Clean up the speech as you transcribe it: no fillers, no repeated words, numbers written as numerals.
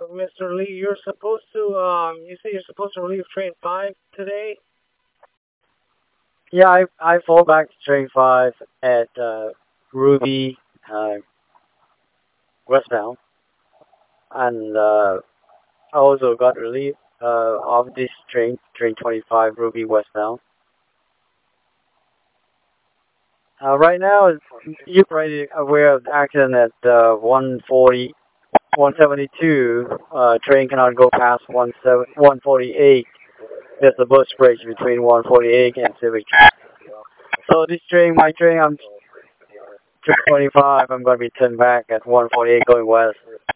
Mr. Lee. You're supposed to, you say you're supposed to leave train 5 today? Yeah, I fall back to train 5 at Ruby westbound, and I also got relief of this train 25 Ruby westbound. Right now, you're probably aware of the accident at 140, 172. Train cannot go past 148. There's a bus bridge between 148 and Civic. So this train, my train, I'm train 25. I'm going to be turned back at 148 going west.